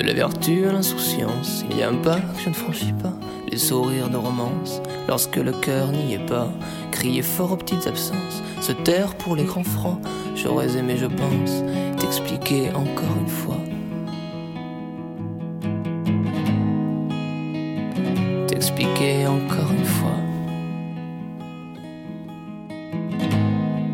De la vertu à l'insouciance, il y a un pas que je ne franchis pas. Les sourires de romance, lorsque le cœur n'y est pas. Crier fort aux petites absences, se taire pour les grands froids. J'aurais aimé, je pense, t'expliquer encore une fois. T'expliquer encore une fois.